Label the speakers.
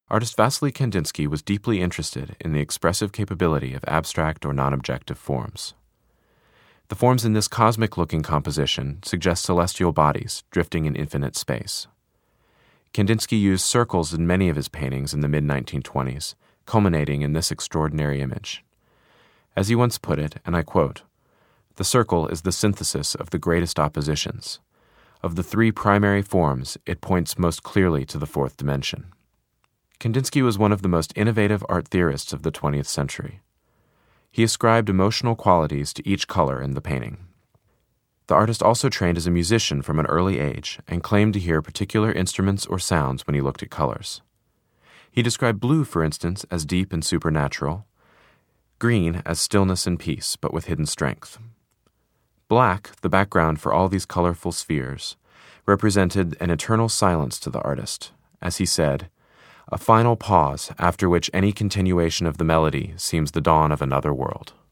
Speaker 1: Artist Vasily Kandinsky was deeply interested in the expressive capability of abstract or non-objective forms. The forms in this cosmic-looking composition suggest celestial bodies drifting in infinite space. Kandinsky used circles in many of his paintings in the mid-1920s, culminating in this extraordinary image. As he once put it, and I quote, "The circle is the synthesis of the greatest oppositions. Of the three primary forms, it points most clearly to the fourth dimension." Kandinsky was one of the most innovative art theorists of the 20th century. He ascribed emotional qualities to each color in the painting. The artist also trained as a musician from an early age and claimed to hear particular instruments or sounds when he looked at colors. He described blue, for instance, as deep and supernatural, green as stillness and peace, but with hidden strength. Black, the background for all these colorful spheres, represented an eternal silence to the artist, as he said, "A final pause after which any continuation of the melody seems the dawn of another world."